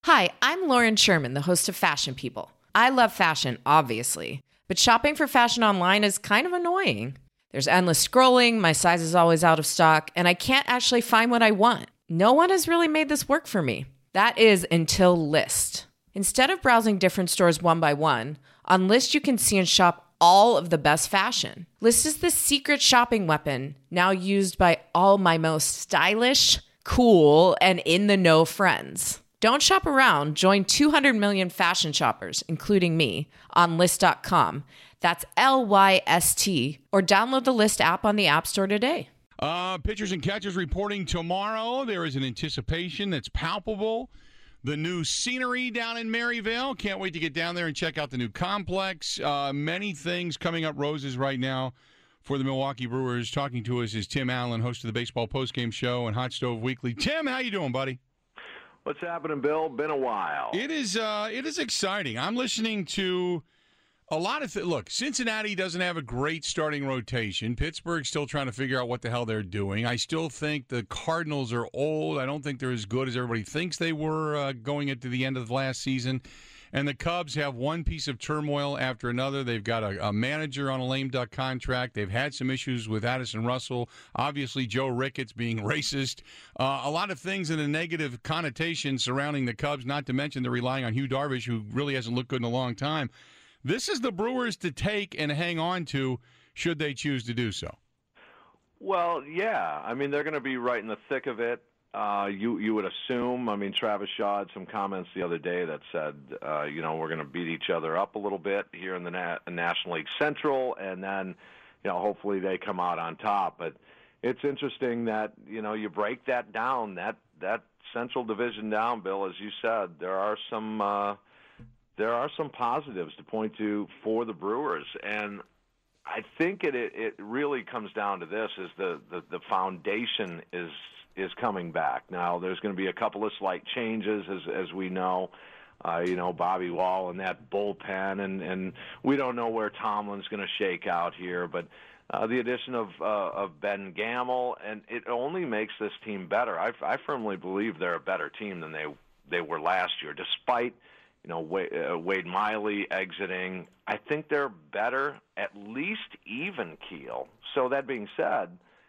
Hi, I'm Lauren Sherman, the host of Fashion People. I love fashion, obviously, but shopping for fashion online is kind of annoying. There's endless scrolling, my size is always out of stock, and I can't actually find what I want. No one has really made this work for me. That is until Lyst. Instead of browsing different stores one by one, on Lyst you can see and shop all of the best fashion. Lyst is the secret shopping weapon, now used by all my most stylish, cool, and in-the-know friends. Don't shop around. Join 200 million fashion shoppers, including me, on Lyst.com. That's Lyst, or download the Lyst app on the App Store today. Pitchers and catchers reporting tomorrow. There is an anticipation that's palpable. The new scenery down in Maryvale. Can't wait to get down there and check out the new complex. Many things coming up roses right now for the Milwaukee Brewers. Talking to us is Tim Allen, host of the Baseball Postgame Show and Hot Stove Weekly. Tim, how you doing, buddy? What's happening, Bill? Been a while. It is exciting. I'm listening to a lot of look, Cincinnati doesn't have a great starting rotation. Pittsburgh's still trying to figure out what the hell they're doing. I still think the Cardinals are old. I don't think they're as good as everybody thinks they were going into the end of last season. And the Cubs have one piece of turmoil after another. They've got a manager on a lame duck contract. They've had some issues with Addison Russell. Obviously, Joe Ricketts being racist. A lot of things in a negative connotation surrounding the Cubs, not to mention they're relying on Hugh Darvish, who really hasn't looked good in a long time. This is the Brewers to take and hang on to should they choose to do so. Well, yeah. I mean, they're going to be right in the thick of it. You would assume. I mean, Travis Shaw had some comments the other day that said, we're going to beat each other up a little bit here in the National League Central, and then, hopefully they come out on top. But it's interesting that, you break that down, that Central Division down, Bill, as you said, there are some positives to point to for the Brewers, and I think it really comes down to this: is the foundation is coming back. Now, there's going to be a couple of slight changes, as we know. Bobby Wall and that bullpen, and we don't know where Tomlin's going to shake out here, but the addition of Ben Gamel, and it only makes this team better. I firmly believe they're a better team than they were last year, despite Wade Miley exiting. I think they're better, at least even keel. So that being said,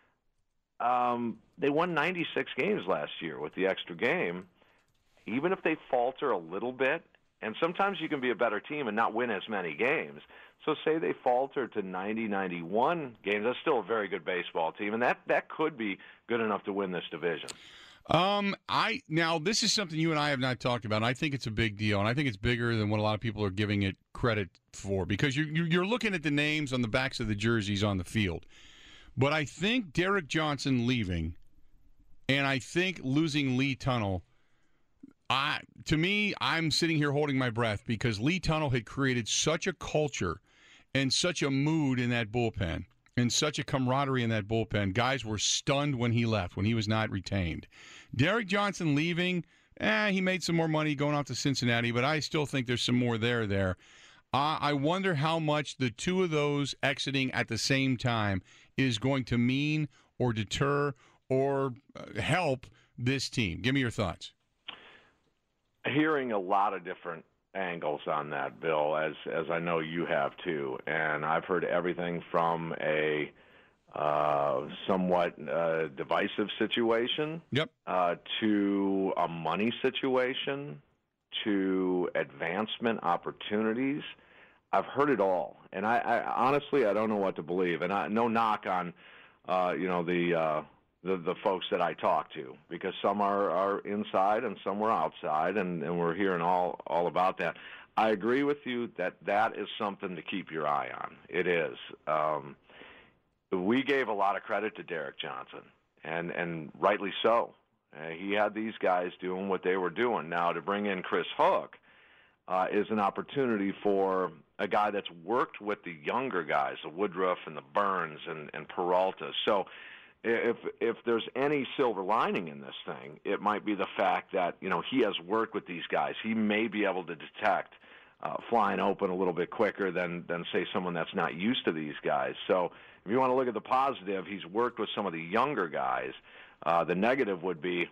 they won 96 games last year with the extra game. Even if they falter a little bit, and sometimes you can be a better team and not win as many games. So say they falter to 90, 91 games, that's still a very good baseball team, and that could be good enough to win this division. Now this is something you and I have not talked about. And I think it's a big deal, and I think it's bigger than what a lot of people are giving it credit for, because you're looking at the names on the backs of the jerseys on the field. But I think Derek Johnson leaving, and I think losing Lee Tunnell, to me, I'm sitting here holding my breath, because Lee Tunnell had created such a culture and such a mood in that bullpen and such a camaraderie in that bullpen. Guys were stunned when he left, when he was not retained. Derek Johnson leaving, he made some more money going off to Cincinnati, but I still think there's some more there. I wonder how much the two of those exiting at the same time is going to mean or deter or help this team. Give me your thoughts. Hearing a lot of different angles on that, Bill, as I know you have too, and I've heard everything from a somewhat divisive situation, to a money situation, to advancement opportunities. I've heard it all, and I honestly, I don't know what to believe. And no knock on the folks that I talk to, because some are inside and some are outside, and we're hearing all about that. I agree with you that is something to keep your eye on. It is. We gave a lot of credit to Derek Johnson, and rightly so. He had these guys doing what they were doing. Now, to bring in Chris Hook is an opportunity for a guy that's worked with the younger guys, the Woodruff and the Burns and Peralta. So if there's any silver lining in this thing, it might be the fact that, he has worked with these guys. He may be able to detect flying open a little bit quicker than say, someone that's not used to these guys. So if you want to look at the positive, he's worked with some of the younger guys. The negative would be,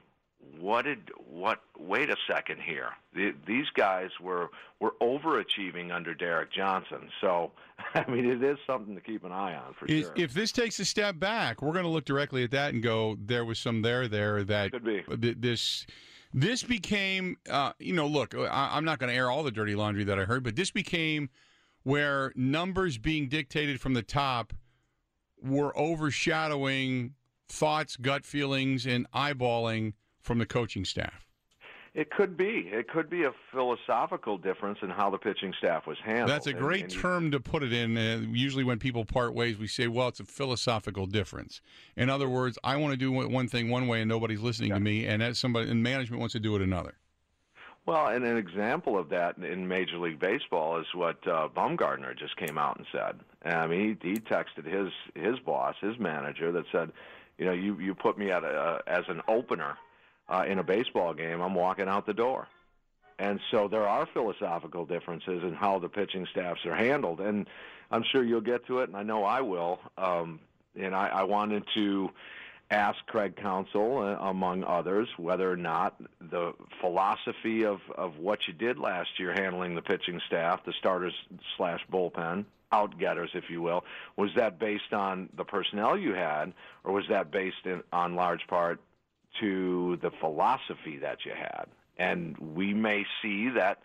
wait a second here. These guys were overachieving under Derek Johnson. So, I mean, it is something to keep an eye on for sure. If this takes a step back, we're going to look directly at that and go, there was some there that could be. This became, look, I'm not going to air all the dirty laundry that I heard, but this became where numbers being dictated from the top were overshadowing thoughts, gut feelings, and eyeballing from the coaching staff. It could be. It could be a philosophical difference in how the pitching staff was handled. That's a great term to put it in. Usually when people part ways, we say, well, it's a philosophical difference. In other words, I want to do one thing one way and nobody's listening to me, and that's somebody in management wants to do it another. Well, and an example of that in Major League Baseball is what Bumgarner just came out and said. I mean, he texted his boss, his manager, that said, you put me as an opener in a baseball game, I'm walking out the door. And so there are philosophical differences in how the pitching staffs are handled. And I'm sure you'll get to it, and I know I will. And I wanted to ask Craig Counsell, among others, whether or not the philosophy of what you did last year handling the pitching staff, the starters/bullpen, out-getters, if you will, was that based on the personnel you had, or was that based on large part to the philosophy that you had? And we may see that,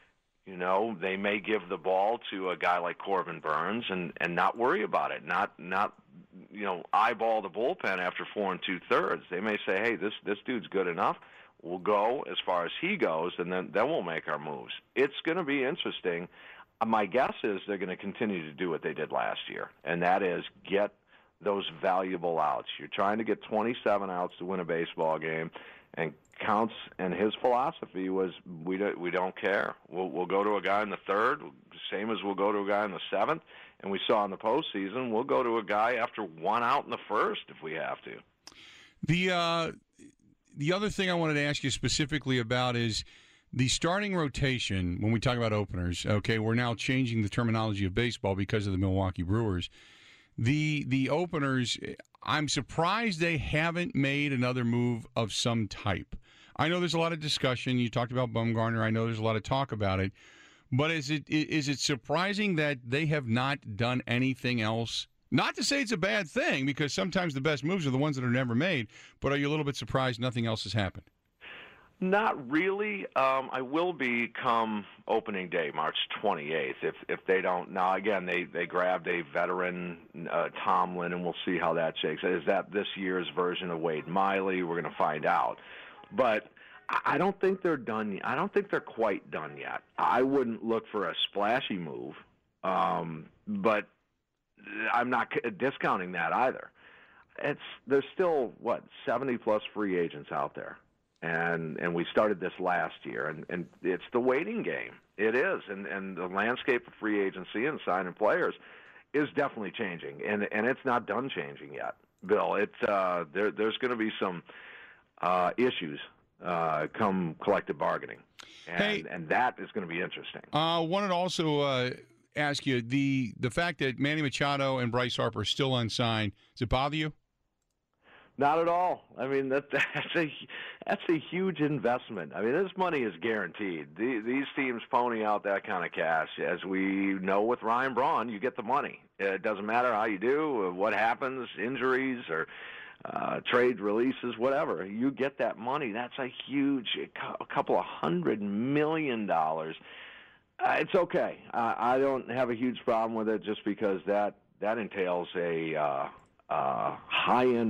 they may give the ball to a guy like Corbin Burns and not worry about it, not eyeball the bullpen after 4 2/3. They may say, hey, this dude's good enough. We'll go as far as he goes, and then we'll make our moves. It's going to be interesting. My guess is they're going to continue to do what they did last year, and that is get those valuable outs. You're trying to get 27 outs to win a baseball game, and Counts and his philosophy was we don't care. We'll go to a guy in the third, same as we'll go to a guy in the seventh, and we saw in the postseason we'll go to a guy after 1 out in the first if we have to. The other thing I wanted to ask you specifically about is the starting rotation. When we talk about openers, okay, we're now changing the terminology of baseball because of the Milwaukee Brewers. The openers, I'm surprised they haven't made another move of some type. I know there's a lot of discussion. You talked about Bumgarner. I know there's a lot of talk about it. But is it surprising that they have not done anything else? Not to say it's a bad thing, because sometimes the best moves are the ones that are never made. But are you a little bit surprised nothing else has happened? Not really. I will be come opening day, March 28th, if they don't. Now, again, they grabbed a veteran, Tomlin, and we'll see how that shakes. Is that this year's version of Wade Miley? We're going to find out. But I don't think they're done yet. I don't think they're quite done yet. I wouldn't look for a splashy move, but I'm not discounting that either. There's still, 70-plus free agents out there. And we started this last year, and it's the waiting game. It is, and the landscape of free agency and signing players is definitely changing, and it's not done changing yet, Bill. There's going to be some issues come collective bargaining, and that is going to be interesting. Wanted to also ask you the fact that Manny Machado and Bryce Harper are still unsigned. Does it bother you? Not at all. I mean, that's a huge investment. I mean, this money is guaranteed. These teams pony out that kind of cash. As we know with Ryan Braun, you get the money. It doesn't matter how you do, what happens, injuries or trade releases, whatever. You get that money. That's a couple of $100 million. It's okay. I don't have a huge problem with it just because that entails a high-end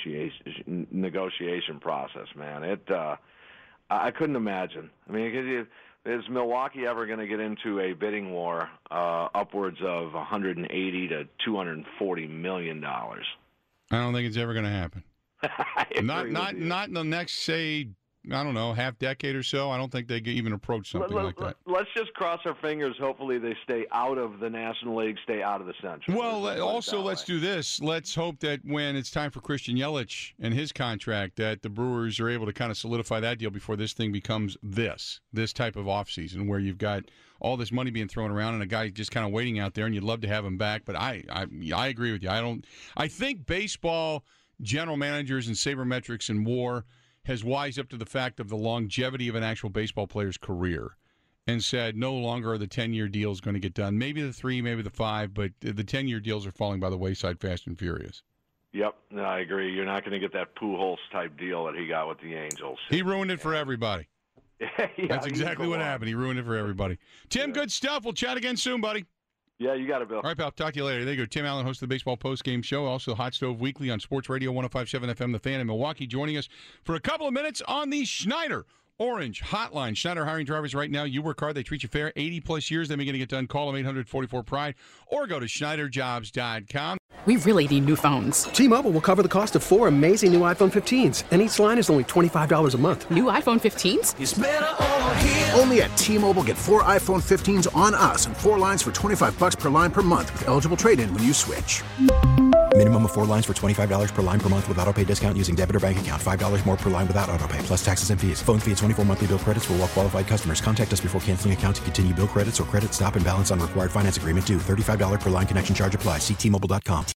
negotiation process, man. I couldn't imagine. I mean, is Milwaukee ever going to get into a bidding war upwards of $180 to $240 million? I don't think it's ever going to happen. Not in the next, say, I don't know, half decade or so. I don't think they even approach something like that. Let's just cross our fingers. Hopefully they stay out of the National League, stay out of the Central. Well, also let's do this. Let's hope that when it's time for Christian Yelich and his contract, that the Brewers are able to kind of solidify that deal before this thing becomes this type of offseason where you've got all this money being thrown around and a guy just kind of waiting out there, and you'd love to have him back. But I agree with you. I think baseball general managers and sabermetrics and WAR has wised up to the fact of the longevity of an actual baseball player's career and said no longer are the 10-year deals going to get done. Maybe the 3, maybe the 5, but the 10-year deals are falling by the wayside fast and furious. Yep, no, I agree. You're not going to get that Pujols-type deal that he got with the Angels. He ruined it for everybody. Yeah, That's exactly what happened. He ruined it for everybody. Tim, good stuff. We'll chat again soon, buddy. Yeah, you got it, Bill. All right, pal. Talk to you later. There you go. Tim Allen, host of the Baseball Postgame Show, also Hot Stove Weekly on Sports Radio 105.7 FM, The Fan in Milwaukee, joining us for a couple of minutes on the Schneider Orange Hotline. Schneider hiring drivers right now. You work hard. They treat you fair. 80-plus years. They're going to get done. Call them 844-PRIDE or go to SchneiderJobs.com. We really need new phones. T-Mobile will cover the cost of 4 amazing new iPhone 15s, and each line is only $25 a month. New iPhone 15s? It's better over here. Only at T-Mobile, get 4 iPhone 15s on us and 4 lines for $25 per line per month with eligible trade-in when you switch. Minimum of 4 lines for $25 per line per month with autopay discount using debit or bank account. $5 more per line without autopay, plus taxes and fees. Phone fee at 24 monthly bill credits for well-qualified customers. Contact us before canceling account to continue bill credits or credit stop and balance on required finance agreement due. $35 per line connection charge applies. See T-Mobile.com.